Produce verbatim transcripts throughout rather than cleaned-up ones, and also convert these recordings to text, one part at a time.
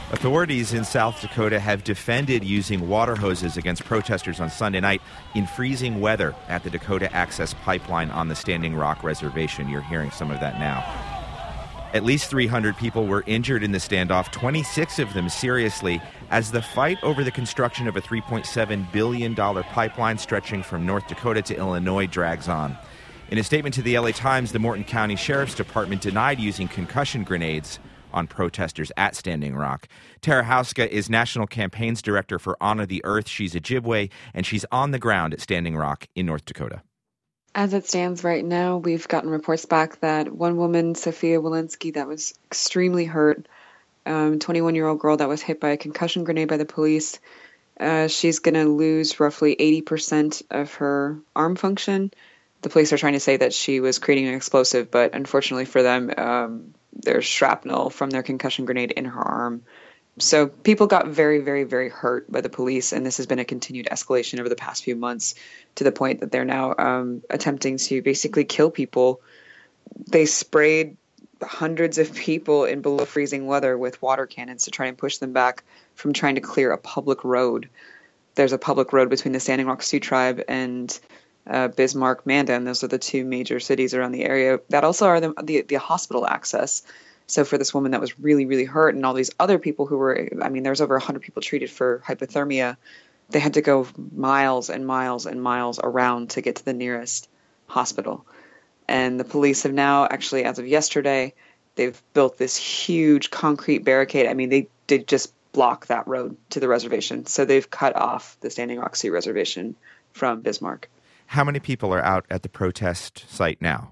Authorities in South Dakota have defended using water hoses against protesters on Sunday night in freezing weather at the Dakota Access Pipeline on the Standing Rock Reservation. You're hearing some of that now. At least three hundred people were injured in the standoff, twenty-six of them seriously, as the fight over the construction of a three point seven billion dollars pipeline stretching from North Dakota to Illinois drags on. In a statement to the L A Times, the Morton County Sheriff's Department denied using concussion grenades on protesters at Standing Rock. Tara Houska is National Campaigns Director for Honor the Earth. She's Ojibwe, and she's on the ground at Standing Rock in North Dakota. As it stands right now, we've gotten reports back that one woman, Sophia Walensky, that was extremely hurt, um, twenty-one-year-old girl that was hit by a concussion grenade by the police. Uh, she's going to lose roughly eighty percent of her arm function. The police are trying to say that she was creating an explosive, but unfortunately for them, um, there's shrapnel from their concussion grenade in her arm. So people got very, very, very hurt by the police, and this has been a continued escalation over the past few months to the point that they're now um, attempting to basically kill people. They sprayed hundreds of people in below freezing weather with water cannons to try and push them back from trying to clear a public road. There's a public road between the Standing Rock Sioux Tribe and uh, Bismarck, Mandan. Those are the two major cities around the area that also are the, the, the hospital access. So for this woman that was really, really hurt, and all these other people who were, I mean, there's over one hundred people treated for hypothermia. They had to go miles and miles and miles around to get to the nearest hospital. And the police have now, actually, as of yesterday, they've built this huge concrete barricade. I mean, they did just block that road to the reservation. So they've cut off the Standing Rock Sioux Reservation from Bismarck. How many people are out at the protest site now?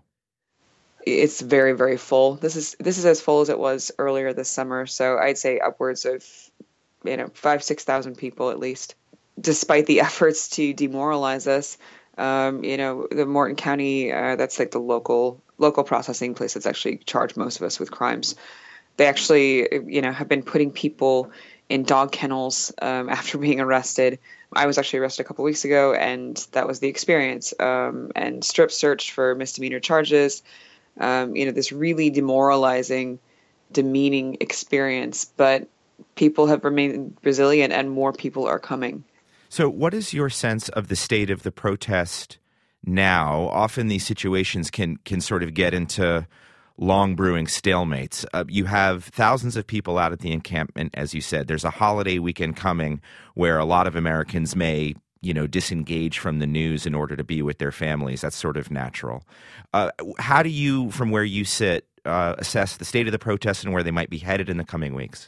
It's very, very full. This is this is as full as it was earlier this summer. So I'd say upwards of, you know, five, six thousand people at least. Despite the efforts to demoralize us, um, you know, the Morton County, uh, that's like the local local processing place that's actually charged most of us with crimes. They actually, you know, have been putting people in dog kennels um, after being arrested. I was actually arrested a couple weeks ago, and that was the experience. Um, and strip searched for misdemeanor charges. Um, you know, this really demoralizing, demeaning experience. But people have remained resilient, and more people are coming. So what is your sense of the state of the protest now? Often these situations can can sort of get into long brewing stalemates. Uh, you have thousands of people out at the encampment, as you said. There's a holiday weekend coming where a lot of Americans may, you know, disengage from the news in order to be with their families. That's sort of natural. Uh, how do you, from where you sit, uh, assess the state of the protests and where they might be headed in the coming weeks?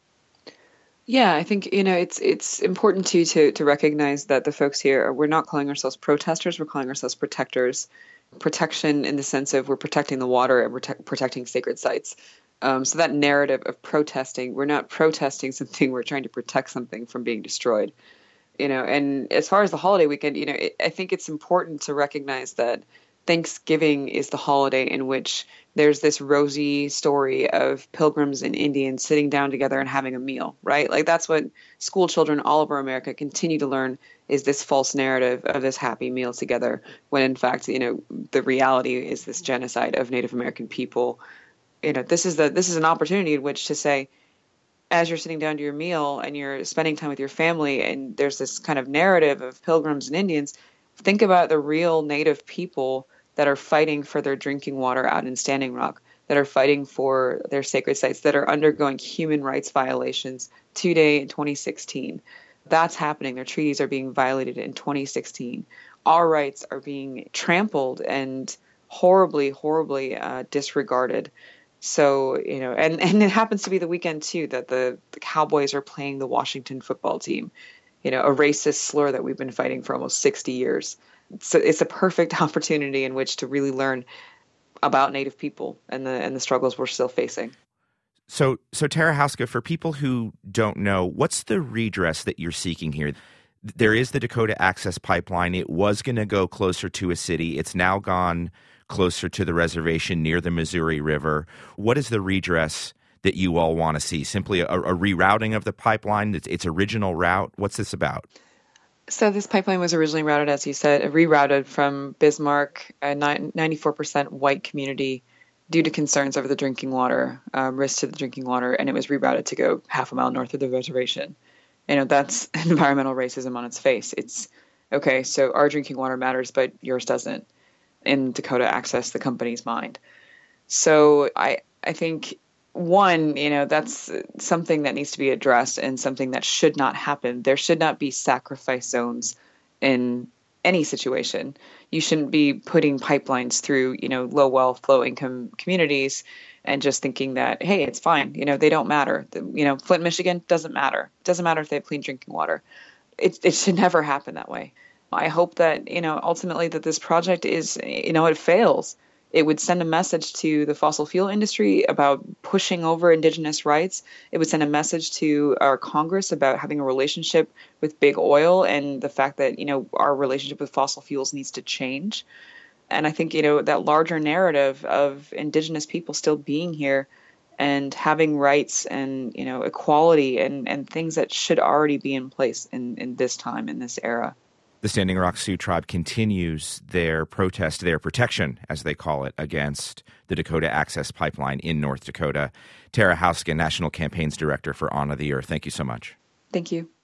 Yeah, I think, you know, it's it's important too to to recognize that the folks here, we're not calling ourselves protesters, we're calling ourselves protectors. Protection in the sense of we're protecting the water and we're te- protecting sacred sites. Um, so that narrative of protesting, we're not protesting something, we're trying to protect something from being destroyed. You know, and as far as the holiday weekend, you know, it, I think it's important to recognize that Thanksgiving is the holiday in which there's this rosy story of pilgrims and Indians sitting down together and having a meal, right? Like that's what school children all over America continue to learn, is this false narrative of this happy meal together, when in fact, you know, the reality is this genocide of Native American people. You know, this is the this is an opportunity in which to say, as you're sitting down to your meal and you're spending time with your family, and there's this kind of narrative of pilgrims and Indians, think about the real Native people that are fighting for their drinking water out in Standing Rock, that are fighting for their sacred sites, that are undergoing human rights violations today in twenty sixteen. That's happening. Their treaties are being violated in twenty sixteen. Our rights are being trampled and horribly, horribly uh, disregarded. So, you know, and, and it happens to be the weekend, too, that the, the Cowboys are playing the Washington football team, you know, a racist slur that we've been fighting for almost sixty years. So it's a perfect opportunity in which to really learn about Native people and the and the struggles we're still facing. So, so Tara Houska, for people who don't know, what's the redress that you're seeking here? There is the Dakota Access Pipeline. It was going to go closer to a city. It's now gone closer to the reservation near the Missouri River. What is the redress that you all want to see? Simply a, a rerouting of the pipeline, its, its original route? What's this about? So this pipeline was originally routed, as you said, rerouted from Bismarck, a ninety-four percent white community, due to concerns over the drinking water, um, risk to the drinking water, and it was rerouted to go half a mile north of the reservation. You know, that's environmental racism on its face. It's, okay, so our drinking water matters, but yours doesn't, in Dakota Access, the company's mind. So I, I think, one, you know, that's something that needs to be addressed and something that should not happen. There should not be sacrifice zones in any situation. You shouldn't be putting pipelines through, you know, low wealth, low income communities and just thinking that, hey, it's fine. You know, they don't matter. You know, Flint, Michigan doesn't matter. It doesn't matter if they have clean drinking water. It, it should never happen that way. I hope that, you know, ultimately that this project is, you know, it fails. It would send a message to the fossil fuel industry about pushing over indigenous rights. It would send a message to our Congress about having a relationship with big oil and the fact that, you know, our relationship with fossil fuels needs to change. And I think, you know, that larger narrative of indigenous people still being here and having rights and, you know, equality and, and things that should already be in place in, in this time, in this era. The Standing Rock Sioux Tribe continues their protest, their protection, as they call it, against the Dakota Access Pipeline in North Dakota. Tara Houskin, National Campaigns Director for On of the Earth, thank you so much. Thank you.